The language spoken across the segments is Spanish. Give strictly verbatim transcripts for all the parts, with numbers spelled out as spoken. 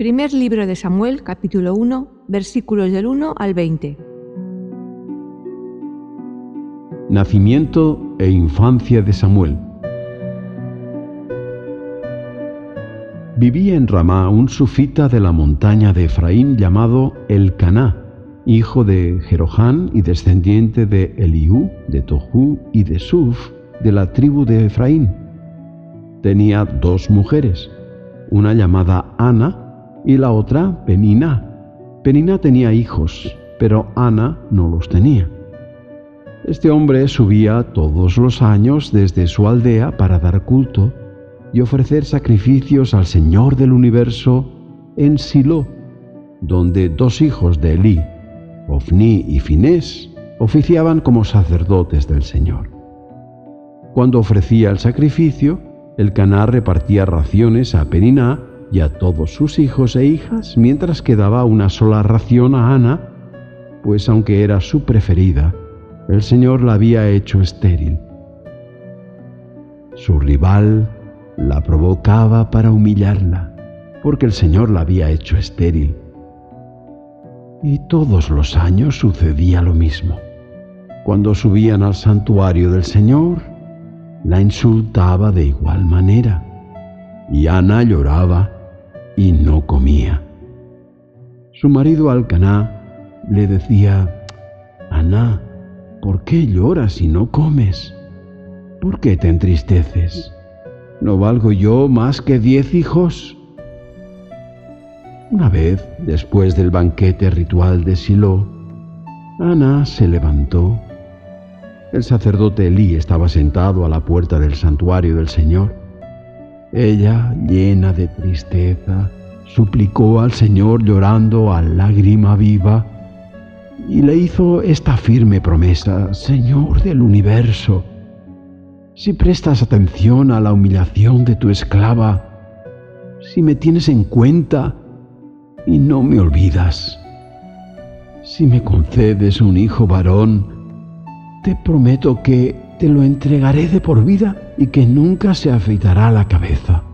Primer libro de Samuel, capítulo uno, versículos del uno al veinte. Nacimiento e infancia de Samuel. Vivía en Ramá un sufita de la montaña de Efraín llamado Elcaná, hijo de Jeroham y descendiente de Eliú, de Tohu y de Suf, de la tribu de Efraín. Tenía dos mujeres, una llamada Ana y la otra Peniná. Peniná tenía hijos, pero Ana no los tenía. Este hombre subía todos los años desde su aldea para dar culto y ofrecer sacrificios al Señor del universo en Silo, donde dos hijos de Elí, Ofní y Finés, oficiaban como sacerdotes del Señor. Cuando ofrecía el sacrificio, Elcaná repartía raciones a Peniná y a todos sus hijos e hijas, mientras que daba una sola ración a Ana, pues aunque era su preferida, el Señor la había hecho estéril. Su rival la provocaba para humillarla, porque el Señor la había hecho estéril. Y todos los años sucedía lo mismo. Cuando subían al santuario del Señor, la insultaba de igual manera, y Ana lloraba y no comía. Su marido Elcaná le decía: «Ana, ¿por qué lloras y no comes? ¿Por qué te entristeces? ¿No valgo yo más que diez hijos?» Una vez, después del banquete ritual de Silo, Ana se levantó. El sacerdote Elí estaba sentado a la puerta del santuario del Señor. Ella, llena de tristeza, suplicó al Señor llorando a lágrima viva y le hizo esta firme promesa: «Señor del universo, si prestas atención a la humillación de tu esclava, si me tienes en cuenta y no me olvidas, si me concedes un hijo varón, te prometo que te lo entregaré de por vida y que nunca se afeitará la cabeza».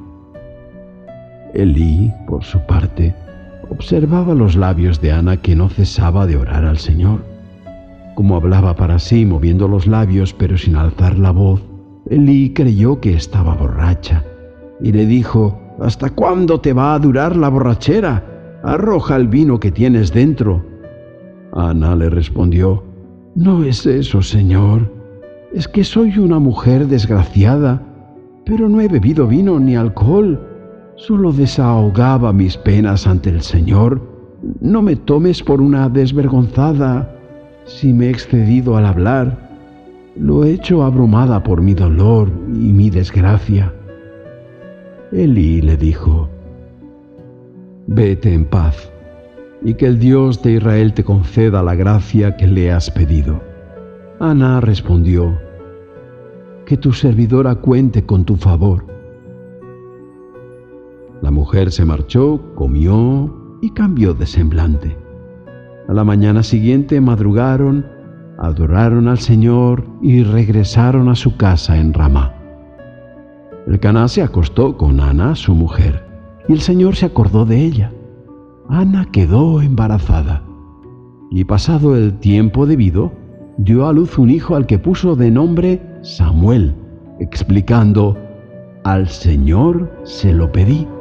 Elí, por su parte, observaba los labios de Ana, que no cesaba de orar al Señor. Como hablaba para sí, moviendo los labios pero sin alzar la voz, Elí creyó que estaba borracha y le dijo: «¿Hasta cuándo te va a durar la borrachera? Arroja el vino que tienes dentro». Ana le respondió: «No es eso, Señor. Es que soy una mujer desgraciada, pero no he bebido vino ni alcohol. Solo desahogaba mis penas ante el Señor. No me tomes por una desvergonzada si me he excedido al hablar. Lo he hecho abrumada por mi dolor y mi desgracia». Elí le dijo: «Vete en paz, y que el Dios de Israel te conceda la gracia que le has pedido». Ana respondió: «Que tu servidora cuente con tu favor». La mujer se marchó, comió y cambió de semblante. A la mañana siguiente madrugaron, adoraron al Señor y regresaron a su casa en Ramá. Elcaná se acostó con Ana, su mujer, y el Señor se acordó de ella. Ana quedó embarazada, y pasado el tiempo debido, dio a luz un hijo al que puso de nombre Samuel, explicando: «Al Señor se lo pedí».